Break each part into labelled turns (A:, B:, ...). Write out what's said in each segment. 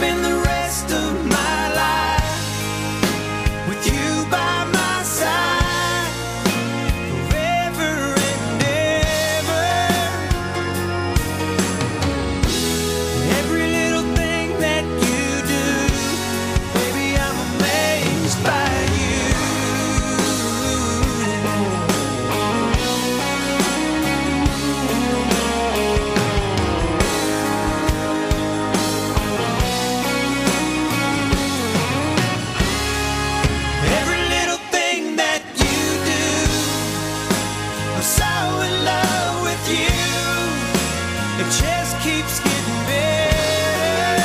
A: spend the rest of my life with you by my side forever and ever. Every little thing that you do, baby, I'm amazed by you. Every little thing that you do, I'm so in love with you. It just keeps getting better.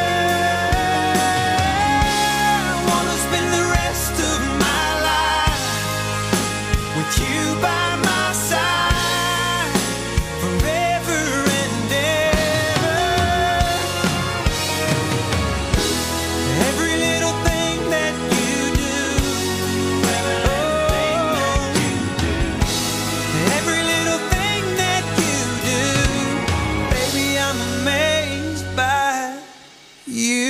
A: I wanna spend the rest of my life with you by my side forever and ever. Every little thing that you do, every little thing that you do, baby, I'm amazed by you.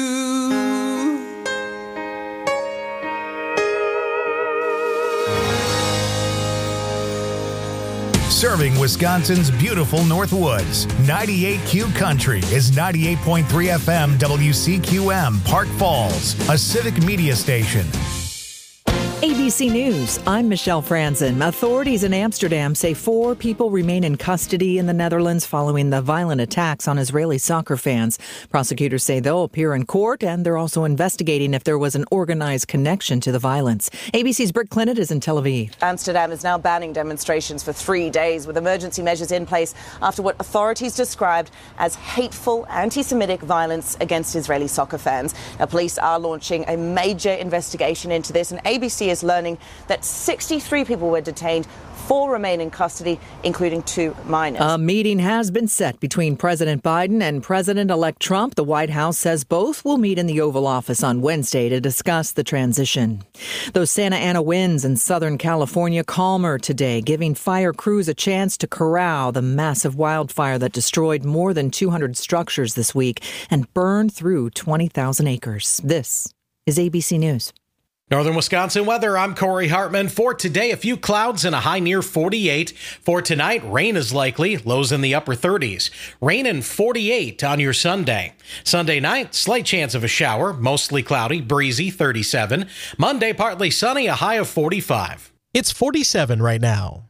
B: Serving Wisconsin's beautiful Northwoods. 98Q Country is 98.3 FM WCQM, Park Falls, a civic media station.
C: ABC News, I'm Michelle Franzen. Authorities in Amsterdam say 4 people remain in custody in the Netherlands following the violent attacks on Israeli soccer fans. Prosecutors say they'll appear in court, and they're also investigating if there was an organized connection to the violence. ABC's Britt Clinton is in Tel Aviv.
D: Amsterdam is now banning demonstrations for 3 days with emergency measures in place after what authorities described as hateful anti-Semitic violence against Israeli soccer fans. Now, police are launching a major investigation into this, and ABC is learning that 63 people were detained. 4 remain in custody, including 2 minors.
C: A meeting has been set between President Biden and President-elect Trump. The White House says both will meet in the Oval Office on Wednesday to discuss the transition. Those Santa Ana winds in Southern California calmer today, giving fire crews a chance to corral the massive wildfire that destroyed more than 200 structures this week and burned through 20,000 acres. This is ABC News.
E: Northern Wisconsin weather, I'm Corey Hartman. For today, a few clouds and a high near 48. For tonight, rain is likely, lows in the upper 30s. Rain and 48 on your Sunday. Sunday night, slight chance of a shower, mostly cloudy, breezy, 37. Monday, partly sunny, a high of 45.
F: It's 47 right now.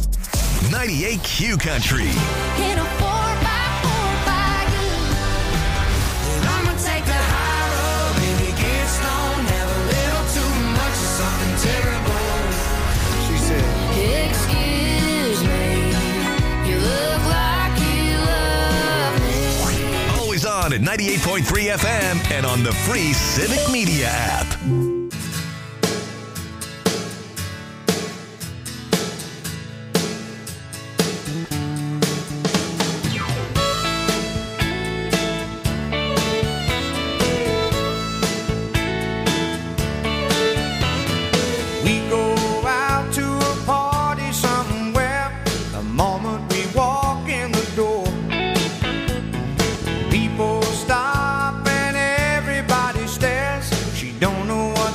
B: 98Q Country.
A: In a 4x4 by you. And I'ma take the high road, baby, get stoned, have a little too much of something terrible. She said, excuse me, you look like you love me.
B: Always on at 98.3 FM and on the free Civic Media app.
A: We go out to a party somewhere. The moment we walk in the door, people stop and everybody stares. She don't know what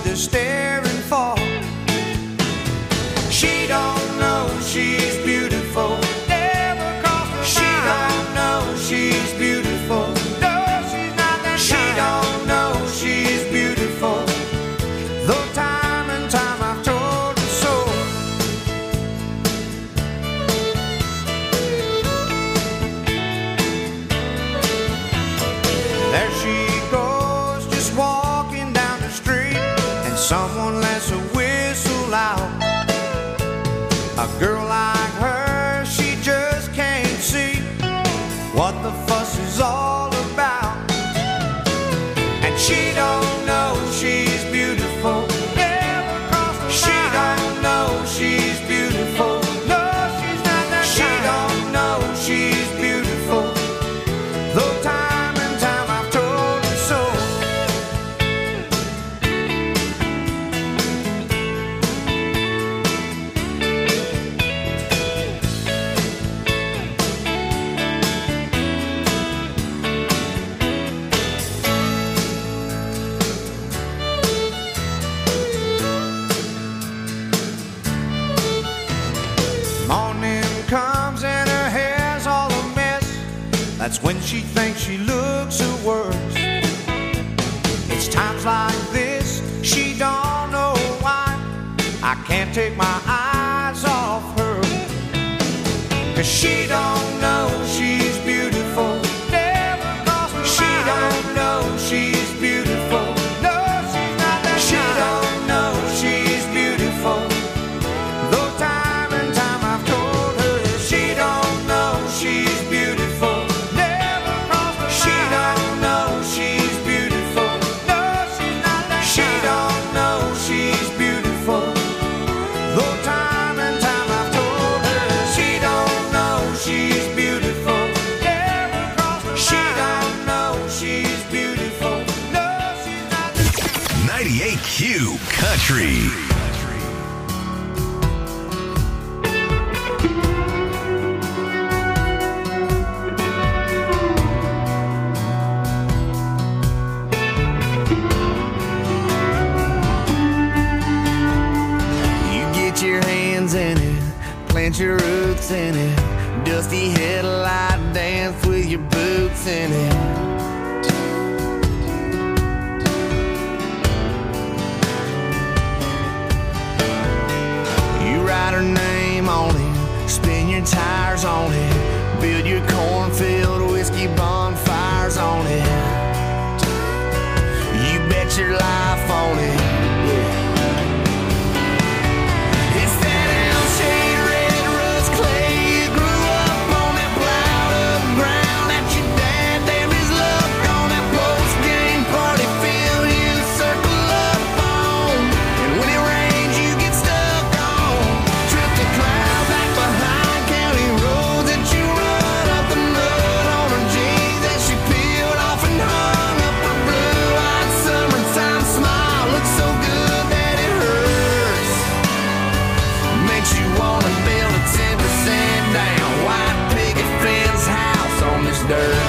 A: when she thinks she looks her worst. It's times like this she don't know why I can't take my eyes off her. 'Cause she don't know she's beautiful. She don't know she's beautiful. No, she's not that she don't know she's beautiful. Though time and time I've told her she don't know she's beautiful. Never crossed her mind. She don't know she's beautiful. No, she's not that she don't know she's beautiful. Though time and time I've told her she don't know she's beautiful. Never crossed her mind. She don't know she's beautiful. No, she's not that.
G: 98Q Country.
A: You get your hands in it, plant your roots in it. Dusty headlight dance with your boots in it. You write her name on it, spin your tires on it, build your cornfield whiskey bonfires on it. You bet your life on it. It's that L-shaped red rust clay. You grew up on that plowed up ground that your dad damned his luck on that post-game party field you circle up on. And when it rains you get stuck on. Trip the clouds back behind county roads that you run up the mud on her jeans that she peeled off and hung up her blue-eyed summertime smile. Looks so good that it hurts. Makes you wanna build a 10% down white picket fence house on this dirt.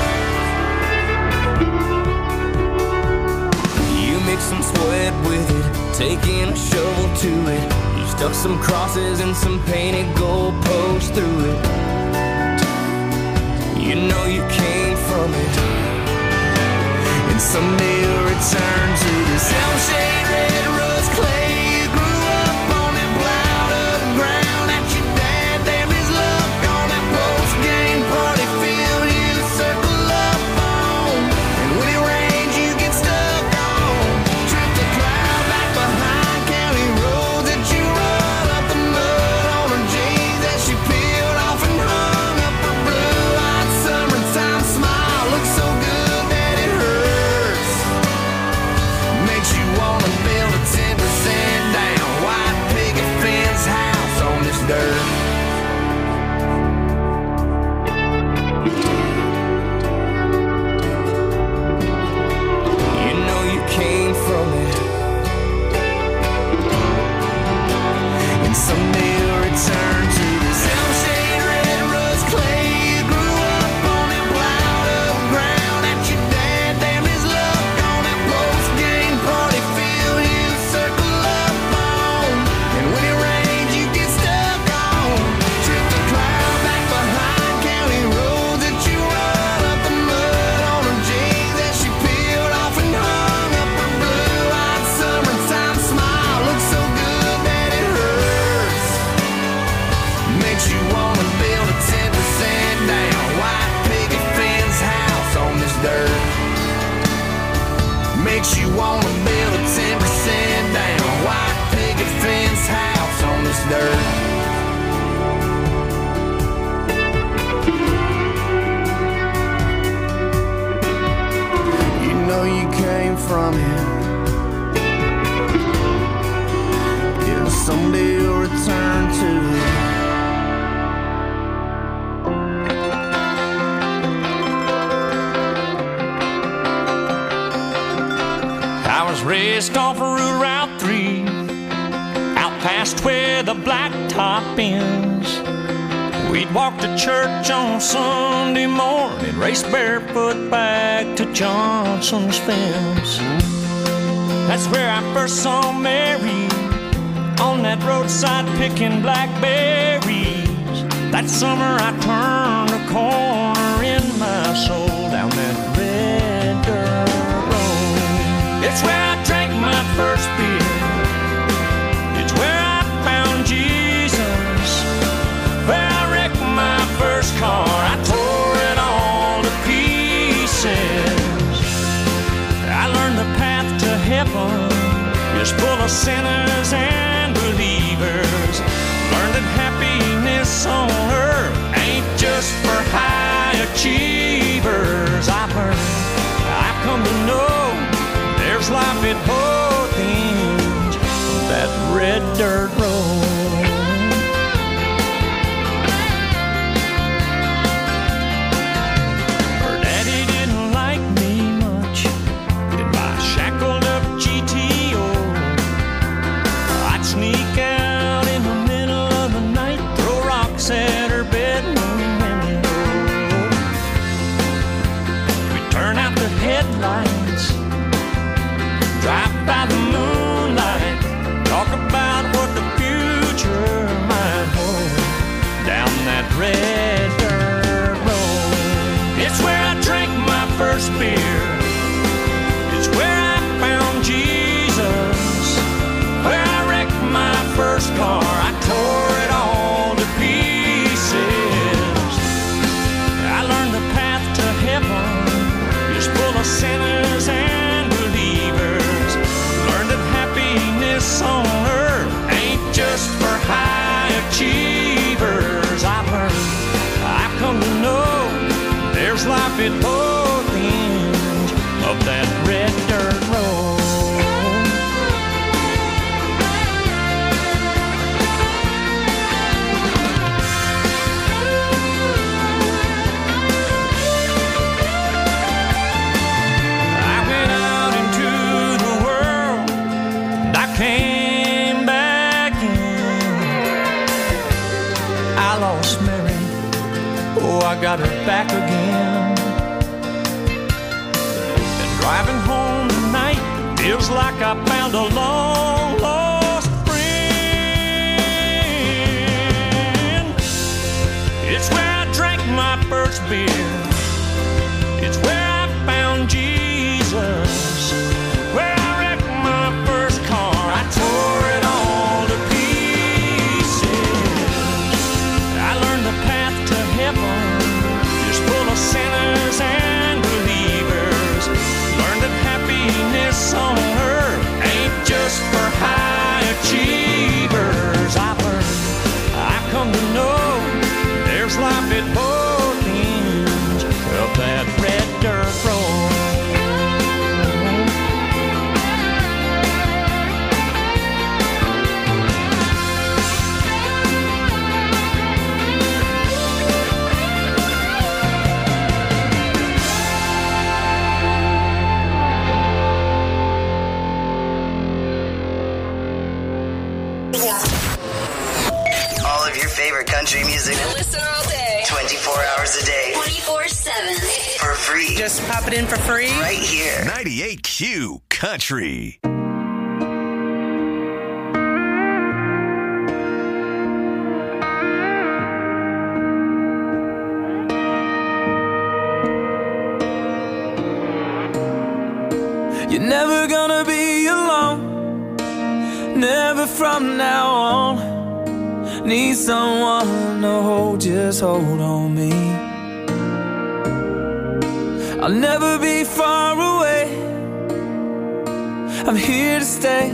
A: You mix some sweat with it, taking a shovel to it. You stuck some crosses and some painted goalposts through it. You know you came from it, and someday you'll return to this L-shaped red rust clay. You grew up on that plowed up ground that your dad damned his luck on that post-game party field you circle up on. And when it rains you get stuck on. Trip the cloud back behind county roads that you run up the mud on her jeans that she peeled off and hung up her blue-eyed summertime smile. Looks so good that it hurts. Makes you wanna build a 10% down white picket fence house on this dirt. You know you came from it, and someday you'll return to this L-shaped red rust clay. You grew up on that plowed up ground that your dad damned his luck on that post-game party field you circle up on. And when it rains you get stuck on. Trip the cloud back behind county roads that you run up the mud on her jeans that she peeled off and hung up her blue-eyed summertime smile. Looks so good that it hurts. Makes you wanna build a 10% down white picket fence house on this dirt. Makes you wanna build a 10% down white picket fence house on this dirt. You know you came from it, and someday you'll return to it. I was raised off of Route 3, out past where the blacktop ends. We'd walk to church on Sunday morning, race barefoot back to Johnson's fence. That's where I first saw Mary, on that roadside picking blackberries. That summer I turned a corner in
H: and my soul down that red dirt road. It's where I drank my first beer. It's where I found Jesus. Where I wrecked my first car. I tore it all to pieces. I learned the path to heaven is full of sinners and believers. Learned that happiness on earth ain't just for high achievers. I've come to know there's life at both ends of that red dirt road. Her daddy didn't like me much in my shackled up GTO. I'd sneak out in the middle of the night, throw rocks at her bedroom window. We'd turn out the headlights, drive by the moonlight, talk about what the future might hold down that red dirt road. It's where I drank my first beer. It's where I found Jesus. Where I wrecked my first car. I tore it all to pieces. I learned the path to heaven is full of sinners and believers. Learned that happiness on earth ain't just for high achievers. I've come to know there's life at both ends of that red dirt road. I went out into the world and I came back in. I lost Mary, oh, I got her back again. And driving home tonight feels like I found a long lost friend. It's where I drank my first beer. It's where I found Jesus. Where I wrecked my first car. I tore it all to pieces. I learned the path to heaven is full of sinners and believers. Learned that happiness on earth ain't just for high achievers. I've come to know there's life at both ends of that red dirt road.
I: All of your favorite country music.
J: Listen all day.
I: 24 hours a day.
J: 24/7.
I: For free.
K: Just pop it in for free.
I: Right here.
G: 98Q Country.
L: You're never gonna be alone. Never from now on. Need someone to hold, just hold on me. I'll never be far away. I'm here to stay.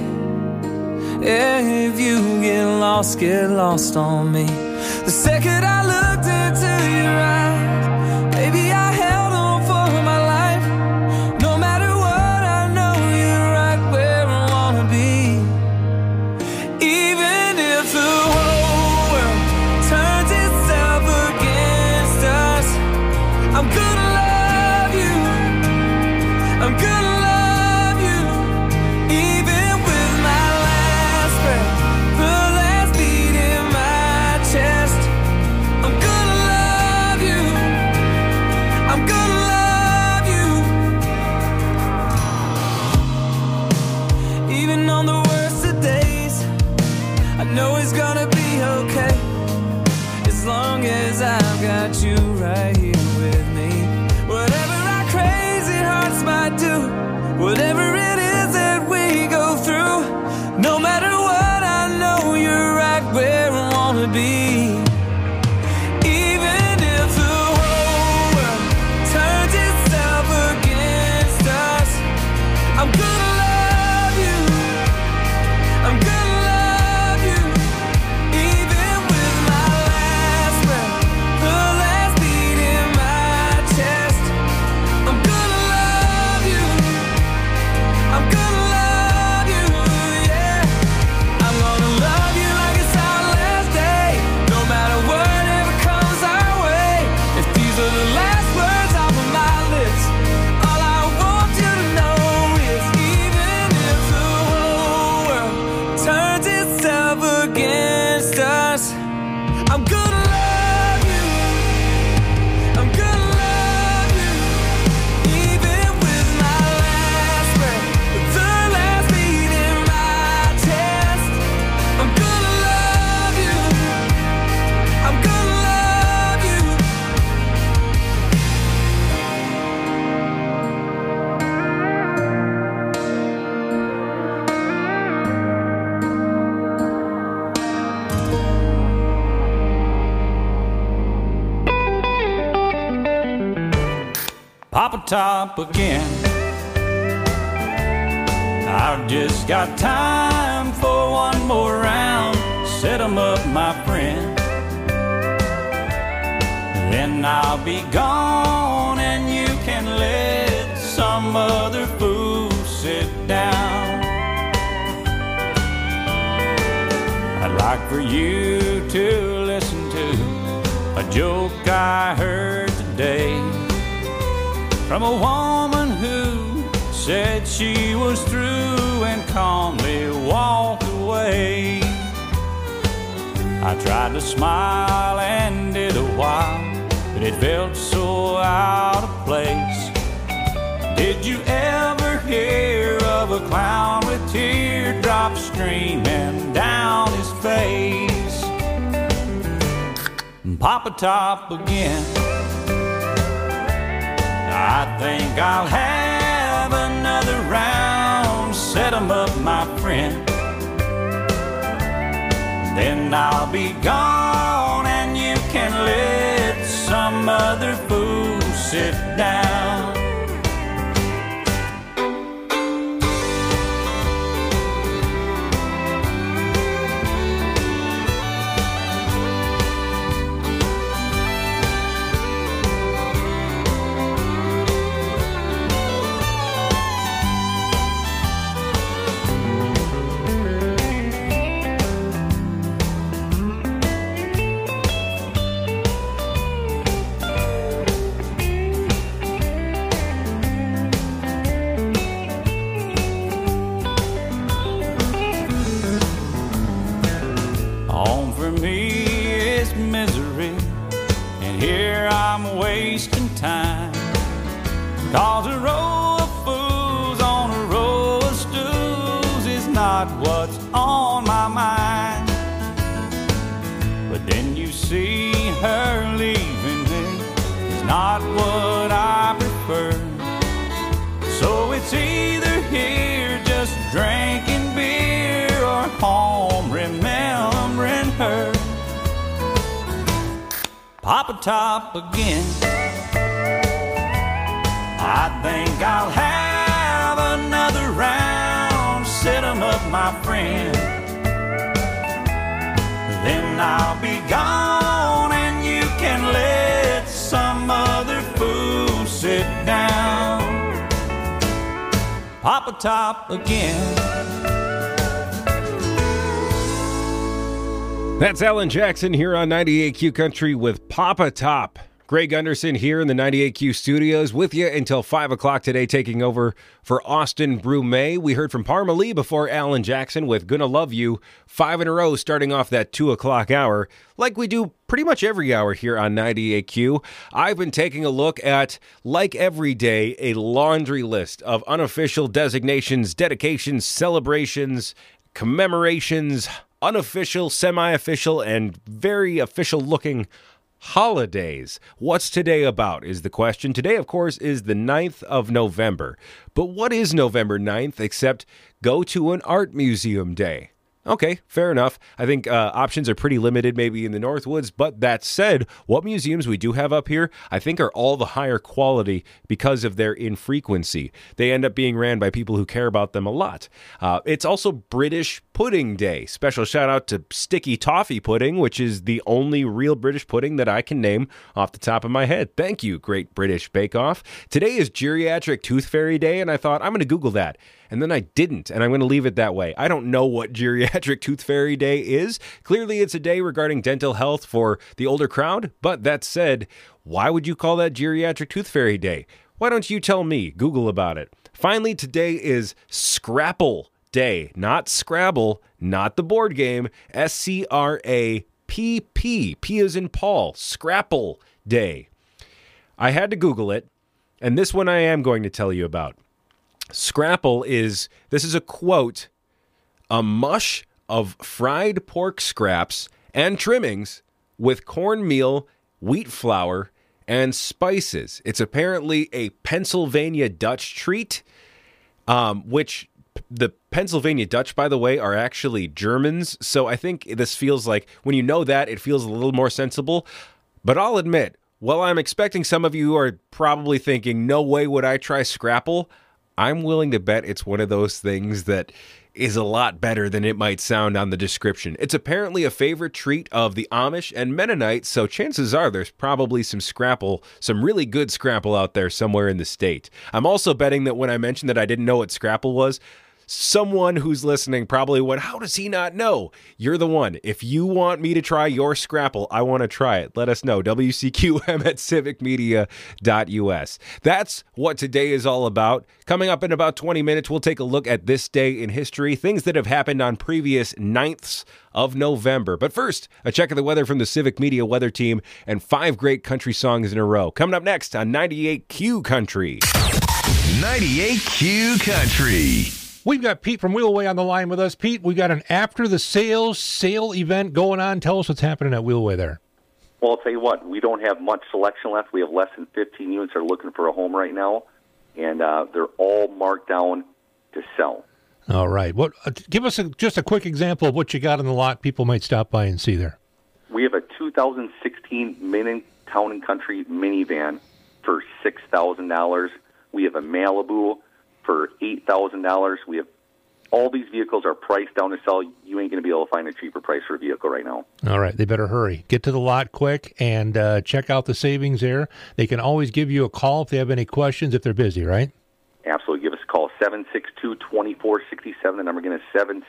L: If you get lost on me. The second I looked into your eyes, baby, I held on for my life. No matter what, I know you're right where I wanna be. Even if the whole world turns itself against us, I'm gonna love you. I'm gonna love you. Even with my last breath, the last beat in my chest, I'm gonna love you. Whatever it is that we go through, no matter what, I know you're right where I wanna be. Even if the whole world turns itself against us, I'm gonna love you. I'm gonna love you. Even with my last breath, the last beat in my chest, I'm gonna love you. I'm gonna love you, yeah. I'm gonna love you like it's our last day, no matter whatever comes our way. If these are the last words off of my lips, all I want you to know is even if the whole world turns itself against us, I'm gonna love you. I'm gonna love you. Even with my last breath, the last beat in my chest, I'm gonna love you. I'm gonna love you.
H: Papa Top again. I've just got time for one more round. Set 'em up, my friend. Then I'll be gone and you can let some other fool sit down. I'd like for you to listen to a joke I heard today from a woman who said she was through and calmly walked away. I tried to smile and did a while, but it felt so out of place. Did you ever hear of a clown with teardrops streaming down his face? Papa Top again. I think I'll have another round. Set 'em up, my friend. Then I'll be gone and you can let some other fool sit down. Home for me is misery, and here I'm wasting time. Cause a row of fools on a row of stools is not what's on my mind. But then you see her leaving me is not what I prefer. So it's either here just drinking beer or home remembering her. Papa Top again. I think I'll have another round. Set 'em up, my friend. Then I'll be gone and you can let some other fool sit down. Papa Top again.
K: That's Alan Jackson here on 98Q Country with Papa Top. Greg Gunderson here in the 98Q studios with you until 5 o'clock today, taking over for Austin Brume. We heard from Parma Lee before Alan Jackson with Gonna Love You, 5 in a row starting off that 2 o'clock hour, like we do pretty much every hour here on 98Q. I've been taking a look at, like every day, a laundry list of unofficial designations, dedications, celebrations, commemorations, unofficial, semi-official, and very official-looking holidays. What's today about is the question. Today, of course, is the 9th of November. But what is November 9th except go to an art museum day? Okay, fair enough. I think options are pretty limited maybe in the Northwoods, but that said, what museums we do have up here, I think are all the higher quality because of their infrequency. They end up being ran by people who care about them a lot. It's also British Pudding Day. Special shout out to Sticky Toffee Pudding, which is the only real British pudding that I can name off the top of my head. Thank you, Great British Bake Off. Today is Geriatric Tooth Fairy Day, and I thought, I'm going to Google that. And then I didn't, and I'm going to leave it that way. I don't know what Geriatric Tooth Fairy Day is. Clearly, it's a day regarding dental health for the older crowd. But that said, why would you call that Geriatric Tooth Fairy Day? Why don't you tell me? Google about it. Finally, today is Scrapple Day. Not Scrabble, not the board game. S-C-R-A-P-P. P as in Paul. Scrapple Day. I had to Google it, and this one I am going to tell you about. Scrapple is, this is a quote, a mush of fried pork scraps and trimmings with cornmeal, wheat flour, and spices. It's apparently a Pennsylvania Dutch treat, which the Pennsylvania Dutch, by the way, are actually Germans. So I think this feels like, when you know that, it feels a little more sensible. But I'll admit, while I'm expecting some of you are probably thinking, no way would I try Scrapple, I'm willing to bet it's one of those things that is a lot better than it might sound on the description. It's apparently a favorite treat of the Amish and Mennonites, so chances are there's probably some Scrapple, some really good Scrapple out there somewhere in the state. I'm also betting that when I mentioned that I didn't know what Scrapple was, someone who's listening probably went, how does he not know? You're the one. If you want me to try your Scrapple, I want to try it. Let us know. WCQM at civicmedia.us. That's what today is all about. Coming up in about 20 minutes, we'll take a look at this day in history, things that have happened on previous 9ths of November. But first, a check of the weather from the Civic Media Weather Team and 5 great country songs in a row. Coming up next on 98Q Country.
G: 98Q Country.
M: We've got Pete from Wheelway on the line with us. Pete, we got an after the sale event going on. Tell us what's happening at Wheelway there.
N: Well, I'll tell you what, we don't have much selection left. We have less than 15 units that are looking for a home right now, and they're all marked down to sell.
M: All right. What? Give us just a quick example of what you got in the lot people might stop by and see there.
N: We have a 2016 Mini Town & Country minivan for $6,000. We have a Malibu for $8,000. We have all these vehicles are priced down to sell. You ain't going to be able to find a cheaper price for a vehicle right now.
M: All right, they better hurry. Get to the lot quick and check out the savings there. They can always give you a call if they have any questions if they're busy, right?
N: Absolutely. Give us a call, 762-2467. The number again is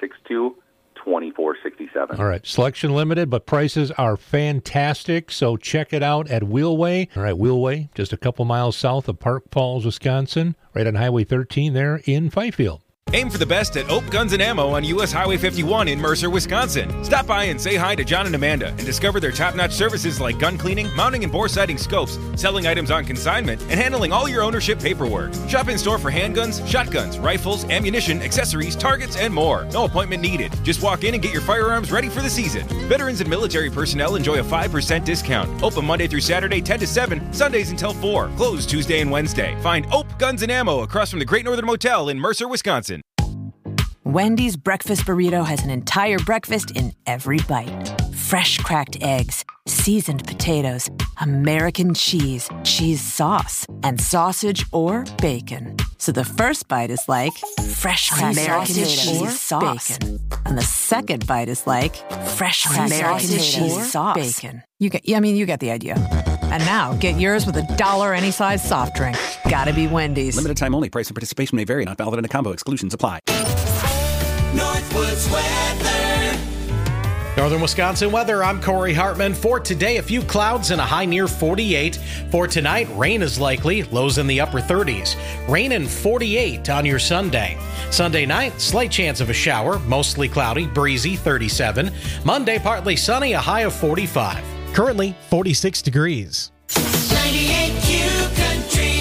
N: 762-2467.
M: All right, selection limited, but prices are fantastic, so check it out at Wheelway. All right, Wheelway, just a couple miles south of Park Falls, Wisconsin, right on Highway 13 there in Fifield.
O: Aim for the best at Oak Guns and Ammo on U.S. Highway 51 in Mercer, Wisconsin. Stop by and say hi to John and Amanda and discover their top-notch services like gun cleaning, mounting and bore sighting scopes, selling items on consignment, and handling all your ownership paperwork. Shop in-store for handguns, shotguns, rifles, ammunition, accessories, targets, and more. No appointment needed. Just walk in and get your firearms ready for the season. Veterans and military personnel enjoy a 5% discount. Open Monday through Saturday 10 to 7, Sundays until 4. Closed Tuesday and Wednesday. Find Oak Guns and Ammo across from the Great Northern Motel in Mercer, Wisconsin.
P: Wendy's breakfast burrito has an entire breakfast in every bite. Fresh cracked eggs, seasoned potatoes, American cheese, cheese sauce, and sausage or bacon. So the first bite is like fresh American cheese sauce. Bacon. And the second bite is like fresh American cheese sauce. Bacon. You get the idea. And now, get yours with $1 any size soft drink. Gotta be Wendy's.
Q: Limited time only. Price and participation may vary. Not valid in a combo. Exclusions apply.
A: Northwoods weather.
E: Northern Wisconsin weather, I'm Corey Hartman. For today, a few clouds and a high near 48. For tonight, rain is likely, lows in the upper 30s. Rain and 48 on your Sunday. Sunday night, slight chance of a shower, mostly cloudy, breezy, 37. Monday, partly sunny, a high of 45.
F: Currently, 46 degrees.
A: 98Q Country.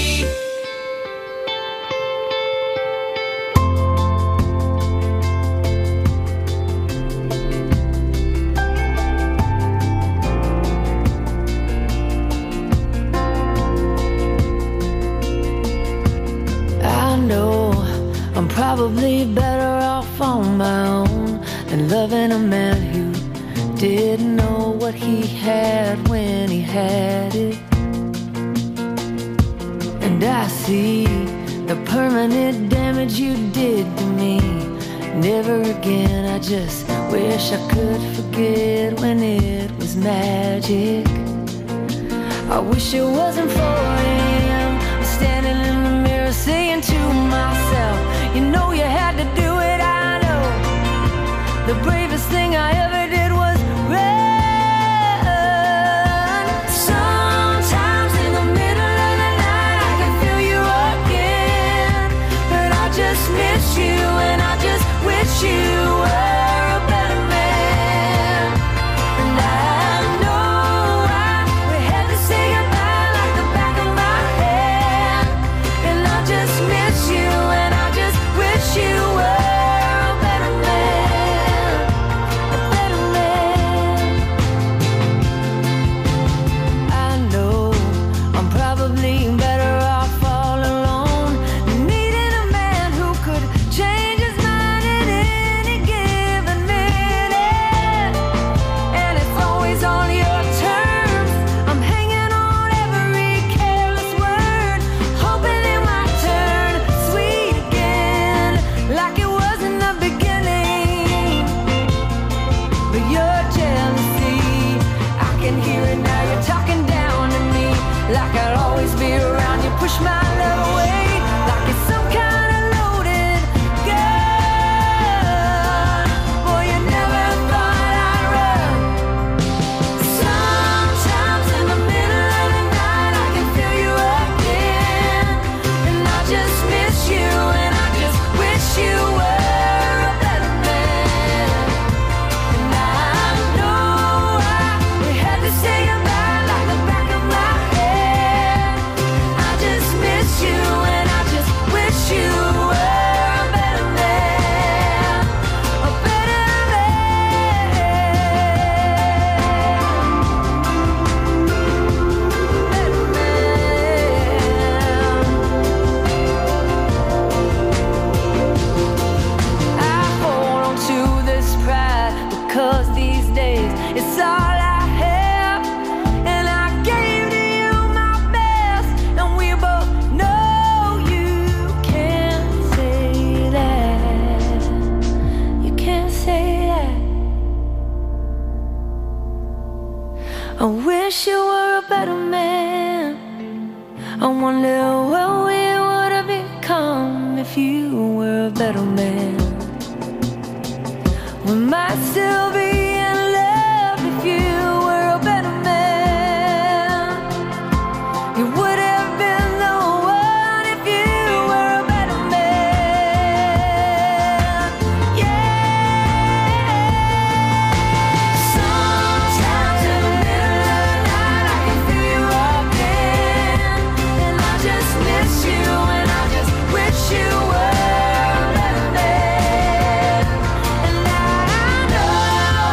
R: probably better off on my own than loving a man who didn't know what he had when he had it. And I see the permanent damage you did to me. Never again, I just wish I could forget when it was magic. I wish it wasn't 4 a.m. I'm standing in the mirror saying to myself, you know you had to do it, I know. The bravest thing I ever did was run. Sometimes in the middle of the night I can feel you again, but I just miss you and I just wish you were a better man. And I know we had to say goodbye like the back of my hand, and I just miss you and I just wish you were a better man, a better man. I know I'm probably better off all alone, needing a man who could change his mind at any given minute, and it's always on your terms. I'm hanging on every careless word, hoping it might turn sweet again, like it was in the beginning. But your jealousy, I can hear it now. You're talking down to me, like I'll always be around. You push my love away, like it's some kind of loaded gun. Boy, you never thought I'd run. Sometimes in the middle of the night I can feel you again, and I just miss you and I just wish you were a better man. And I know we had to say goodbye like the back of my head. I just miss you and I just wish you were a better man, a better I hold on to this pride because these days it's all I have, and I gave to you my best, and we both know you can't say that. You can't say that. I wish you were a better man. I wonder what we would have become if you were a better man. We might still be in love if you were a better man. You would have been the one if you were a better man. Yeah. Sometimes in the middle of the night I can feel you again, and I just miss you and I just wish you were a better man. And I know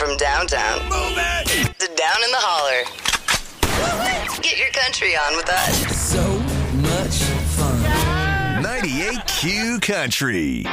I: From downtown to down in the holler. Get your country on with us.
A: So much fun.
G: 98Q Country.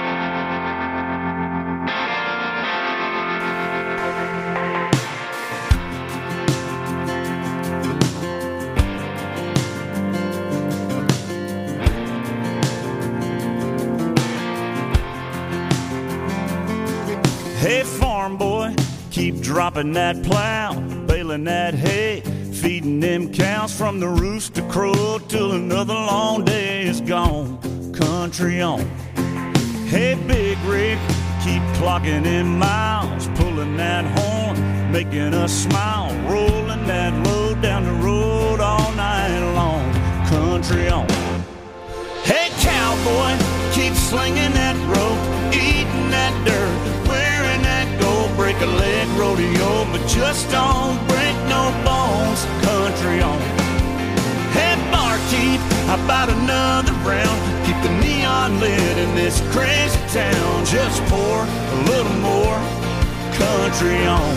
S: Hey, farm boy, keep dropping that plow, baling that hay, feeding them cows from the rooster crow till another long day is gone. Country on. Hey, big rig, keep clocking in miles, pulling that horn, making us smile, rolling that load down the road all night long. Country on. Hey, cowboy, keep slinging that rope, eating that dirt, wearing that gold, break a leg rodeo, but just don't break no bones. Country on. Hey, barkeep, how about another round? Keep the neon lit in this crazy town. Just pour a little more. Country on.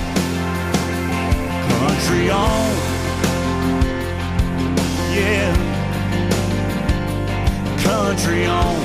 S: Country on. Yeah. Country on.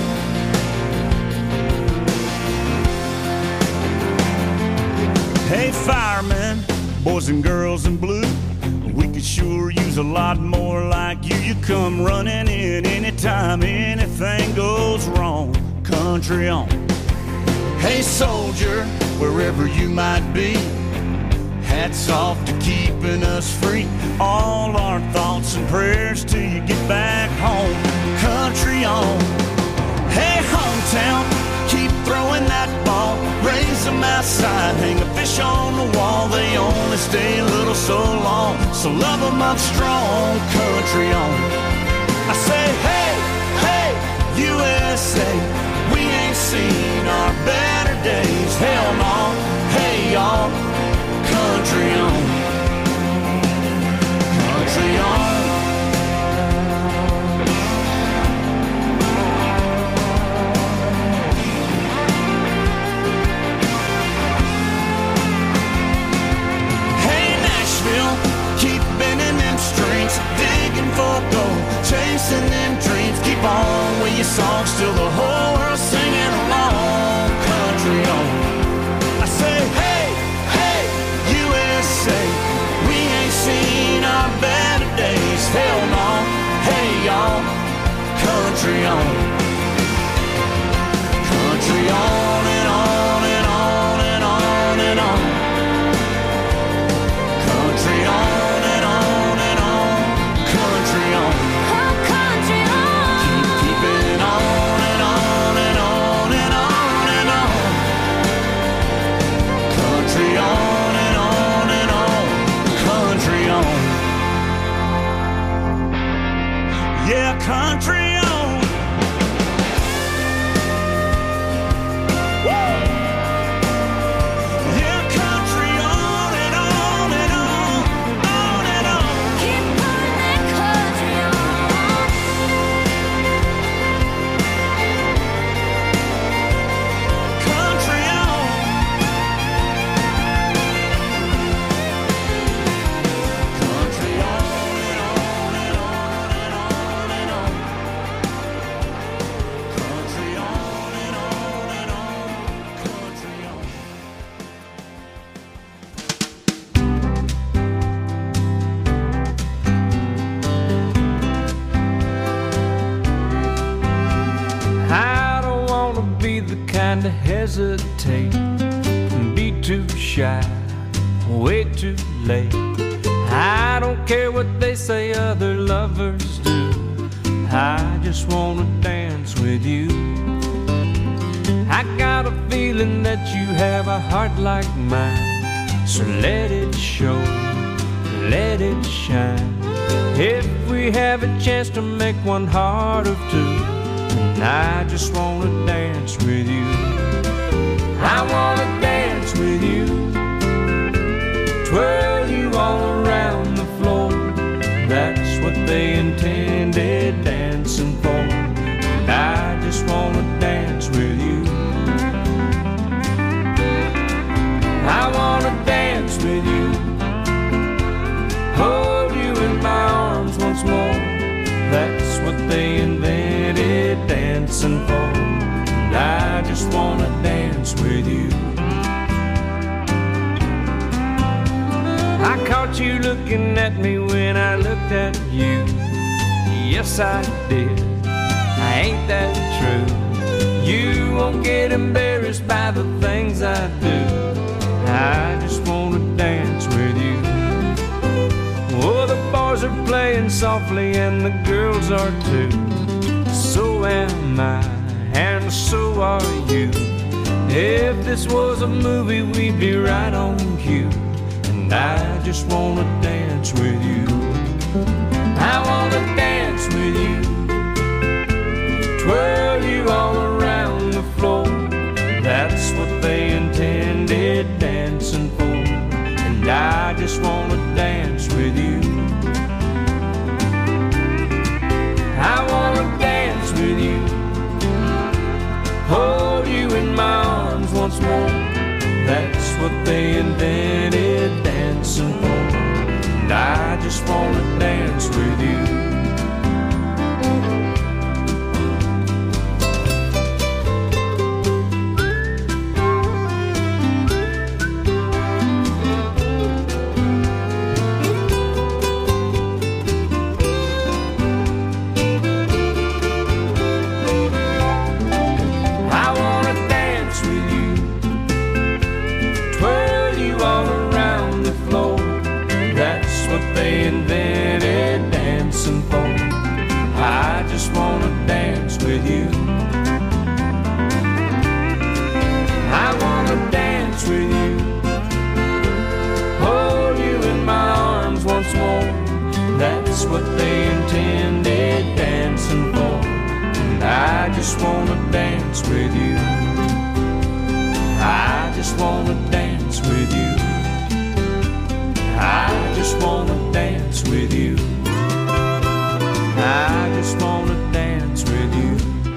S: Hey, firemen, boys and girls in blue, we could sure use a lot more like you. You come running in anytime anything goes wrong. Country on. Hey, soldier, wherever you might be, hats off to keeping us free. All our thoughts and prayers till you get back home. Country on. Hey, hometown, keep throwing that ball, raise them outside, hang a fish on the wall. They only stay a little so long, so love them up strong. Country on. I say, hey, hey, USA, we ain't seen our better days. Hell no, hey y'all. Country on. Country on. Hey, Nashville, keep bending them strings, digging for gold, chasing them dreams. Keep on with your songs till the whole world's singing along. Country on. I say, hey, hey, USA, we ain't seen our better days. Hell no, hey y'all. Country on. Country on and on and on and on and on. Country on and on and on. Country on. Country on. Keep it on and on and on and on and on. Country on and on and on. Country on. Yeah, country on. Yeah, country on and on and on and on. Keep putting that country on. Country on. Country on and on and on and on and on. Country on and on and on. Country on.
L: I don't wanna be the kind to hesitate and be too shy, way too late. I don't care what they say other lovers do, I just wanna dance with you. I got a feeling that you have a heart like mine, so let it show, let it shine. If we have a chance to make one heart of two, and I just wanna dance with you. I wanna dance with you, twirl you all around the floor. That's what they intended dancing for, and I just wanna dance with you. I wanna I caught you looking at me when I looked at you. Yes, I did. Ain't that true? You won't get embarrassed by the things I do. I just want to dance with you. Oh, the boys are playing softly and the girls are too. So am I, and so are you. If this was a movie, we'd be right on cue. And I just want to dance with you. I want to dance with you. Twirl you all around the floor. That's what they intended dancing for. And I just want to dance with you. I want to dance with you. Hold you in my arms once more. That's what they invented dancing for. And I just want to dance with you. They invented dancing for. I just want to dance with you. I want to dance with you. Hold you in my arms once more. That's what they intended dancing for. And I just want to dance with you. I just want to dance with you. I just want to dance with you. I just want to dance with you.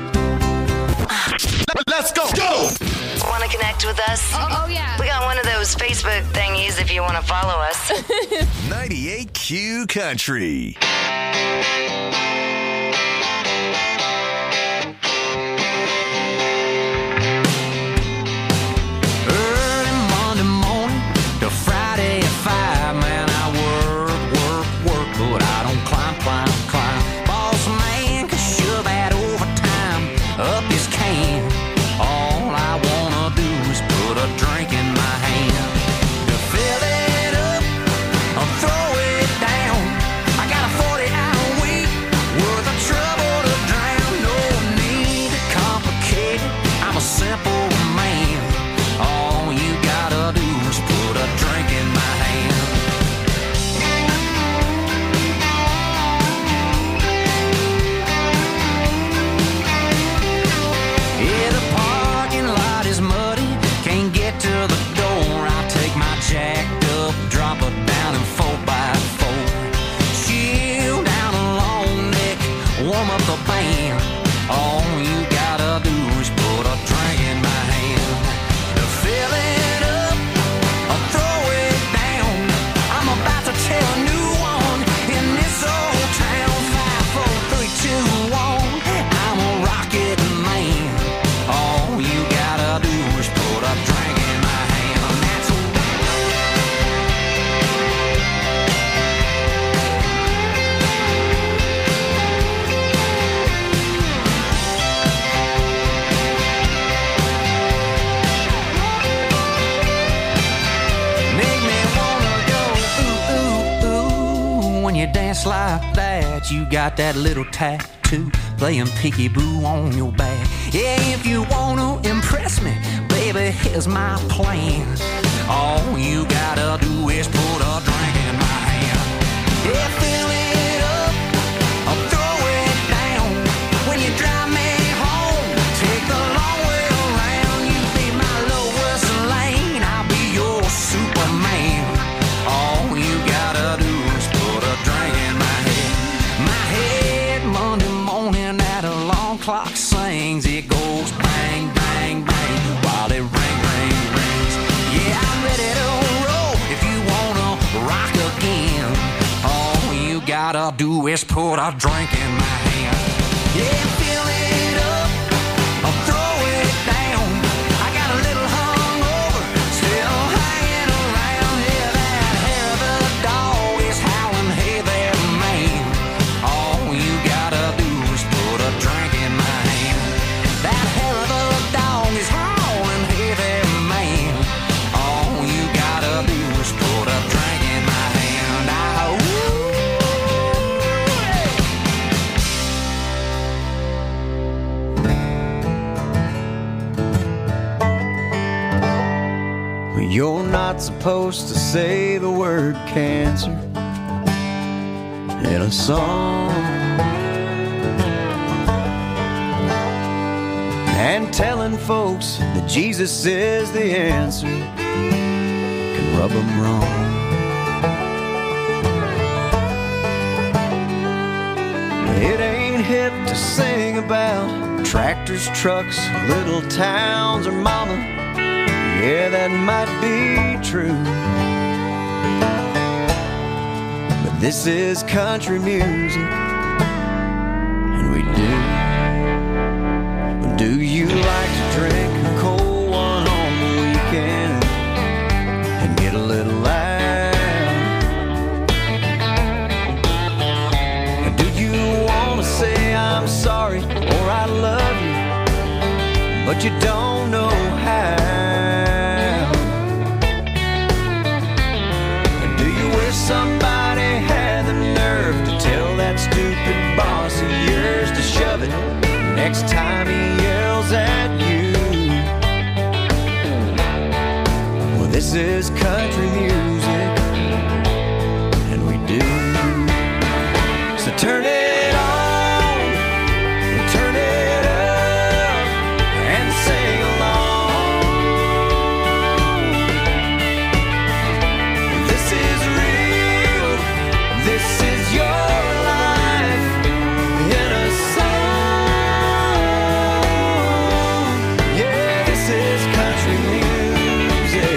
G: Let's go! Go!
I: Want to connect with us?
J: Oh, yeah.
I: We got one of those Facebook thingies if you want to follow us.
G: 98Q Country.
A: Early Monday morning to Friday at 5, man, I work, but I don't climb. Boss man can shove that overtime up his can. All I wanna do is put a drink in my hand. To fill it up or throw it down, I got a 40-hour week worth of trouble to drown. No need to complicate it, I'm a simple man. All you gotta do is put a drink in my hand. Yeah, the parking lot is muddy, can't get to the door. I take my jacked up, drop it down in 4x4. Chill down a long neck, warm up the band. All you gotta do is put a drink in my hand. To fill it up or throw it down, I'm about to tell a new one in this old town. 5, 4, 3, 2, 1, I'm a rocket man. All you gotta do is put a drink in my hand. That's make me wanna go ooh, ooh, ooh. When you dance like that, you got that little tattoo playing peekaboo on your back. Yeah, if you wanna impress me, baby, here's my plan. All you gotta do is put a drink in my hand. Yeah, fill it up or throw it down. When you drive me home, take the long way around. You be my lowest lane, I'll be your Superman. All you gotta do is put a drink in my head. My head Monday morning at alarm clock sings. It goes bang, bang, bang while it rings. Yeah, I'm ready to roll if you wanna rock again. All you gotta do is put a drink in my hand. Yeah, fill it up or throw it down. I got a little hungover, still hanging around. Yeah, that hair of the
T: supposed to say the word cancer in a song and telling folks that Jesus is the answer can rub them wrong. It ain't hip to sing about tractors, trucks, little towns, or mama. Yeah, that might be true, but this is country music, and we do. Do you like to drink a cold one on the weekend and get a little loud? Do you want to say I'm sorry or I love you, but you don't know how? Do you wish somebody had the nerve to tell that stupid boss of yours to shove it next time he yells at you? Well, this is country music, and we do. So turn it on, and turn it up, and sing along. This is real, this is your life in a song. Yeah, this is country music.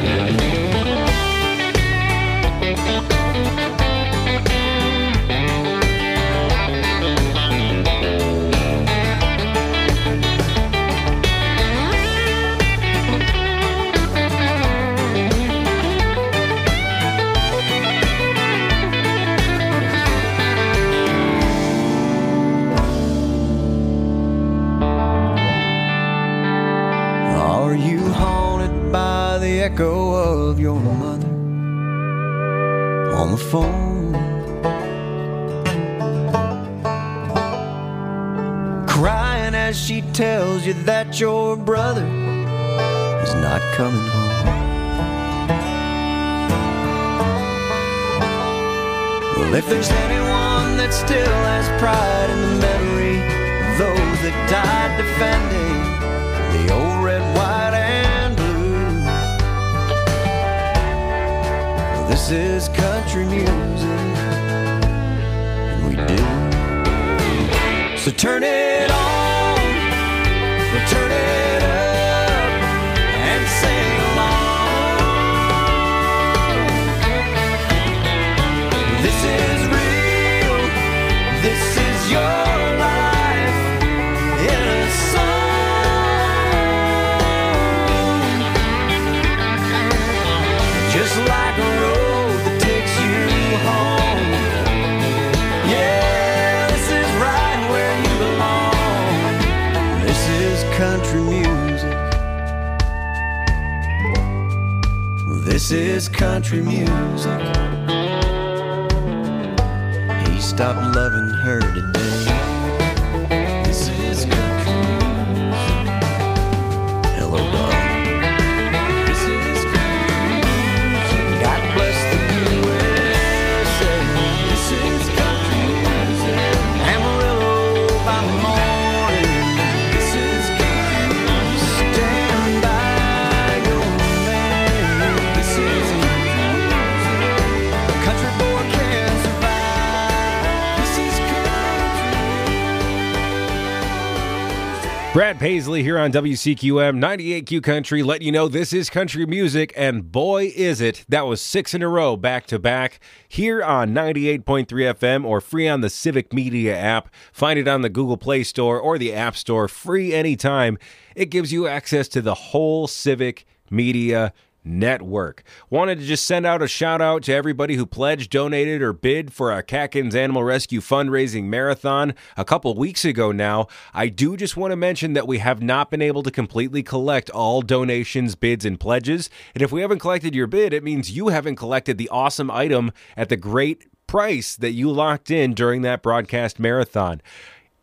T: Are you haunted by the echo of your mother on the phone, crying as she tells you that your brother is not coming home? Well, if there's anyone that still has pride in the memory of those that died defending the old red, white, and blue, well, this is country music, and we do. So turn it on, or turn it up, and sing along. This is real, this is your life in a song. Just like a road that takes you home. Yeah, this is right where you belong. This is country music. This is country music. He stopped loving her today. This is country music. Hello, darling. God bless the USA. This is country music. Amarillo by morning. This is country music. Stand by your man. This is country boy can't survive. This is
K: Brad Paisley here on WCQM 98Q Country, letting you know this is country music, and boy is it. That was 6 in a row back to back here on 98.3 FM or free on the Civic Media app. Find it on the Google Play Store or the App Store, free anytime. It gives you access to the whole Civic Media network. Wanted to just send out a shout out to everybody who pledged, donated, or bid for our Katkins Animal Rescue fundraising marathon a couple weeks ago now. I do just want to mention that we have not been able to completely collect all donations, bids, and pledges. And if we haven't collected your bid, it means you haven't collected the awesome item at the great price that you locked in during that broadcast marathon.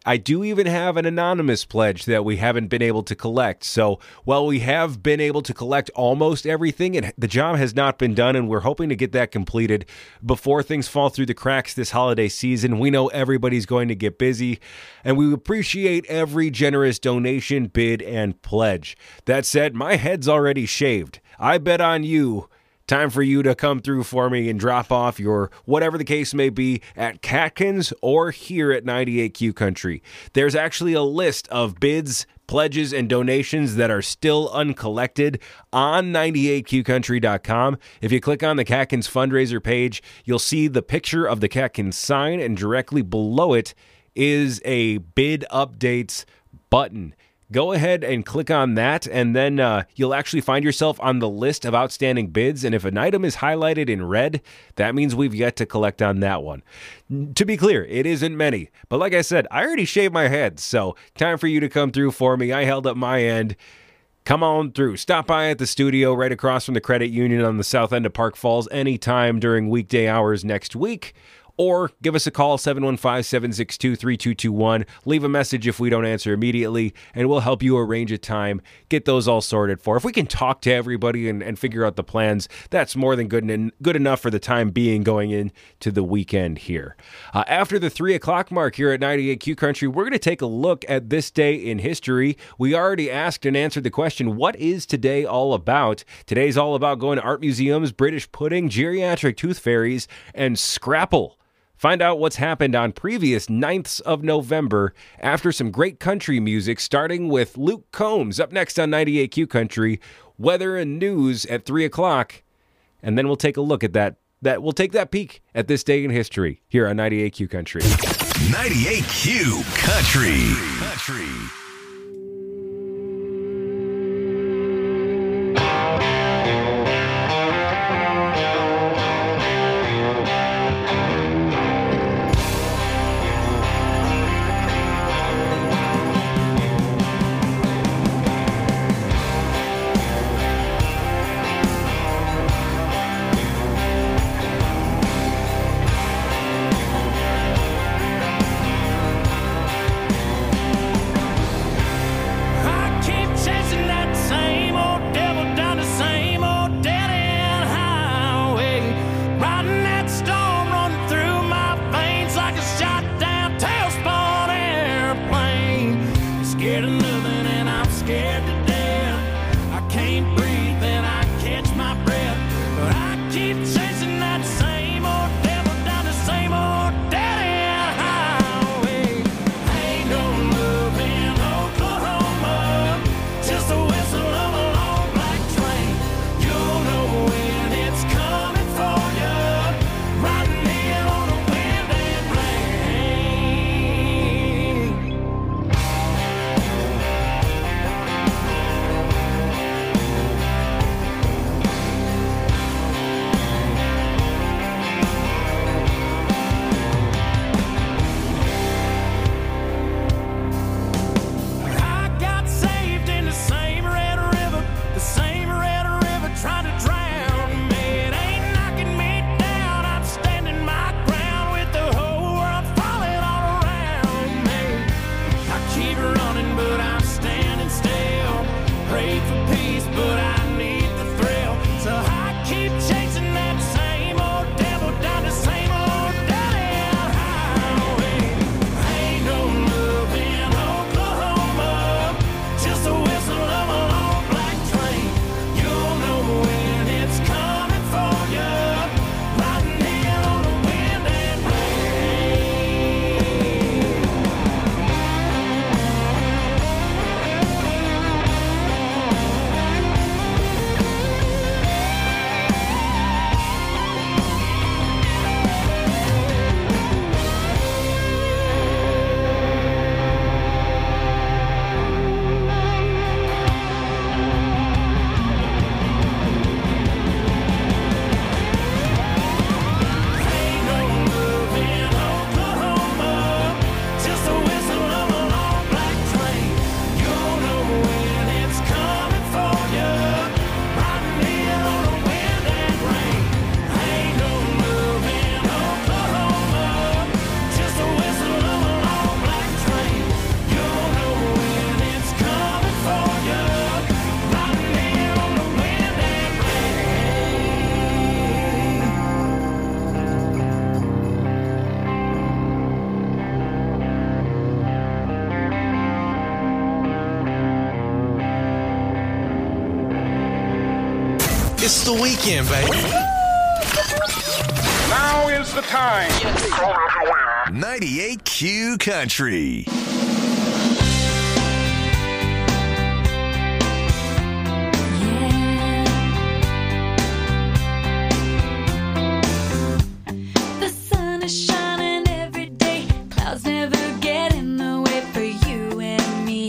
K: I do even have an anonymous pledge that we haven't been able to collect. So while we have been able to collect almost everything, the job has not been done, and we're hoping to get that completed before things fall through the cracks this holiday season. We know everybody's going to get busy, and we appreciate every generous donation, bid, and pledge. That said, my head's already shaved. I bet on you. Time for you to come through for me and drop off your whatever the case may be at Catkins or here at 98Q Country. There's actually a list of bids, pledges, and donations that are still uncollected on 98QCountry.com. If you click on the Catkins fundraiser page, you'll see the picture of the Catkins sign, and directly below it is a bid updates button. Go ahead and click on that, and then you'll actually find yourself on the list of outstanding bids. And if an item is highlighted in red, that means we've yet to collect on that one. To be clear, it isn't many. But like I said, I already shaved my head, so time for you to come through for me. I held up my end. Come on through. Stop by at the studio right across from the credit union on the south end of Park Falls anytime during weekday hours next week. Or give us a call, 715-762-3221. Leave a message if we don't answer immediately, and we'll help you arrange a time, get those all sorted for. If we can talk to everybody and figure out the plans, that's more than good enough for the time being going into the weekend here. After the 3 o'clock mark here at 98Q Country, we're going to take a look at this day in history. We already asked and answered the question, what is today all about? Today's all about going to art museums, British pudding, geriatric tooth fairies, and Scrapple. Find out what's happened on previous 9th of November after some great country music, starting with Luke Combs up next on 98Q Country, weather and news at 3 o'clock, and then we'll take a look at that. We'll take that peek at this day in history here on 98Q Country.
G: 98Q Country.
U: It's the weekend, baby.
G: Now is the time. 98Q Country.
R: The sun is shining every day. Clouds never get in the way for you and me.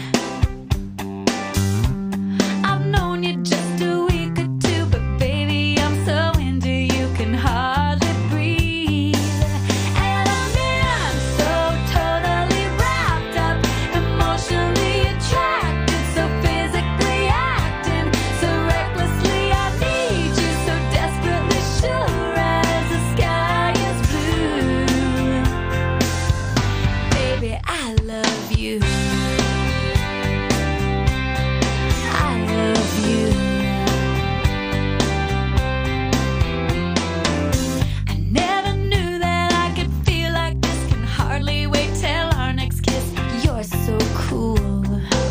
R: I've known you just a week or two, but baby, I'm so into you, can hardly breathe. And I'm in so totally wrapped up, emotionally attracted, so physically acting, so recklessly I need you, so desperately sure as the sky is blue. Baby, I love you. I love you. I never knew that I could feel like this. Can hardly wait till our next kiss. You're so cool.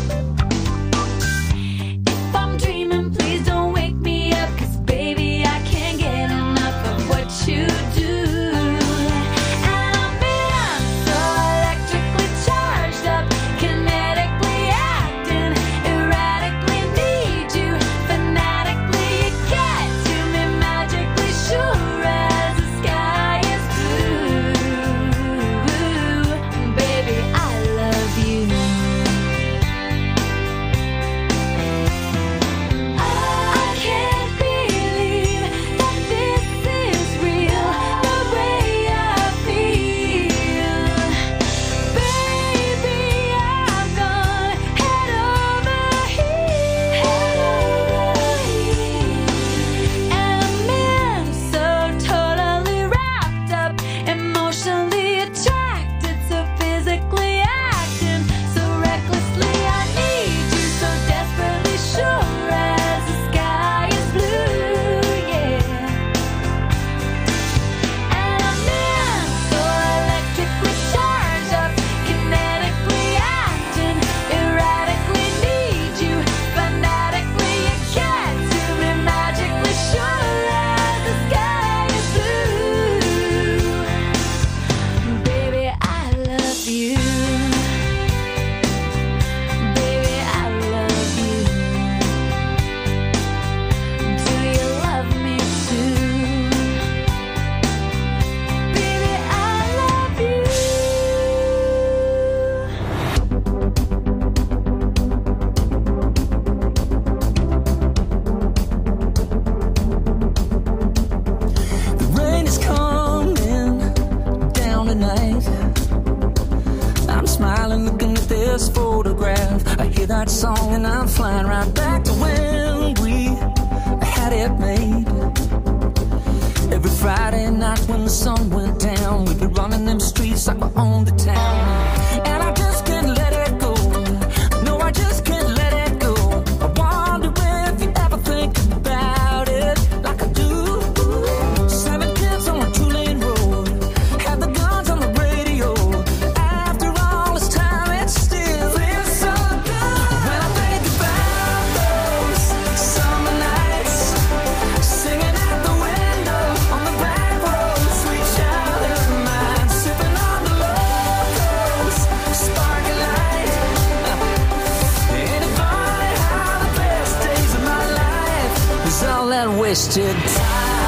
R: If I'm dreaming, please don't wake me up, 'cause baby, I can't get enough of what you do. And I'm in so electrically charged up, kinetically acting, erratically need you, fanatically you get to me, magically sure as the sky is blue. Baby, I love you. I can't believe that this is real, the way I feel. Baby, I've gone head over heels. And I'm in so totally wrapped up, emotionally attracted, so physically acting, so recklessly I need you, so desperately sure as the sky is blue, yeah. And I'm in so electrically charged up, kinetically acting, erratically need you, fanatically you get to me, magically sure as the sky is blue. Baby, I love you. Baby, I love you. Do you love me too? Baby, I love you.
L: The rain is coming down tonight. I'm smiling looking at this photograph. I hear that song and I'm flying right back to when we had it made. Every Friday night when the sun went down, we'd be running them streets like we owned the town. And I just can't let it go. No, I just can't let it go. I wonder if you ever think about it like I do. 7 kids on a 2-lane road, had the guns on the radio. After all this time, it still feels so good. When I think about those summer nights, singing out the window on the back road, sweet childhood of mine, sipping on the locals, sparkling light. Ain't it funny how the best days of my life was all that wasted time?